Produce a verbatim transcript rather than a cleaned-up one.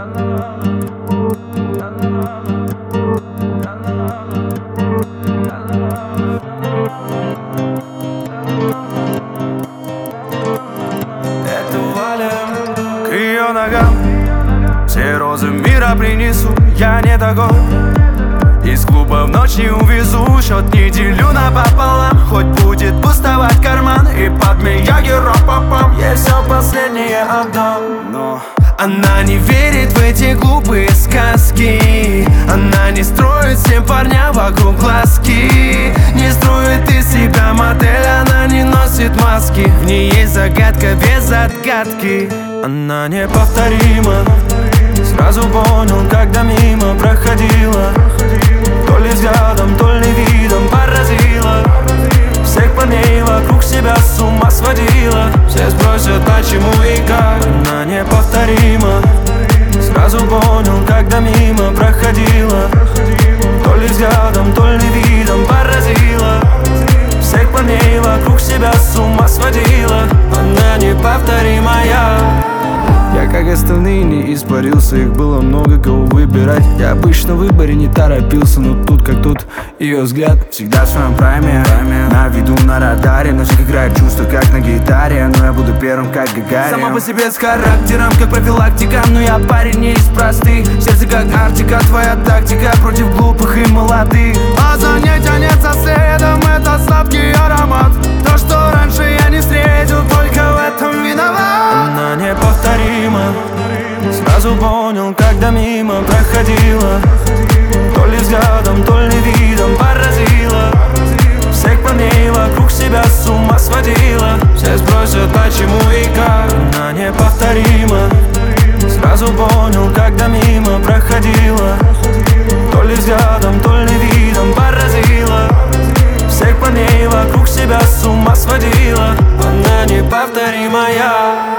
Это Валя, к ее ногам все розы мира принесу, я не такой. Из клуба в ночь не увезу, счет не делю напополам. Хоть будет пустовать карман и под Мияги ропопом, я все последнее отдам. Но она не верит в эти глупые сказки, она не строит всем парням вокруг глазки, не строит из себя модель, она не носит маски. В ней есть загадка без отгадки. Она неповторима, сразу понял, когда мимо проходила. То ли взглядом, то ли видом поразила, всех парней вокруг себя с ума сводила. Все спросят, почему и как. Она неповторима, сразу понял, когда мимо проходила. То ли взглядом, то ли видом поразила, всех парней вокруг себя с ума сводила. Она неповторимая. Я, как остальные, не испарился, их было много, кого выбирать. Я обычно в выборе не торопился, но тут как тут ее взгляд всегда в своем прайме, на виду, на радаре. Ночь играет чувства, как на гитаре, но я буду первым, как Гагарин. Сама по себе с характером, как профилактика, но я парень не из простых. Сердце как Арктика, твоя тактика против глупых и молодых. А занятия нет со следом, это сладкий аромат. То, что раньше я не встретил, только в этом виноват. Она неповторима, сразу понял, когда мимо проходила. То ли взглядом, то ли видом поразила, всех парней вокруг себя с ума сводила. Все спросят, почему и как. Она неповторима, сразу понял, когда мимо проходила. То ли взглядом, то ли видом поразила, всех парней вокруг себя с ума сводила. Она неповторимая.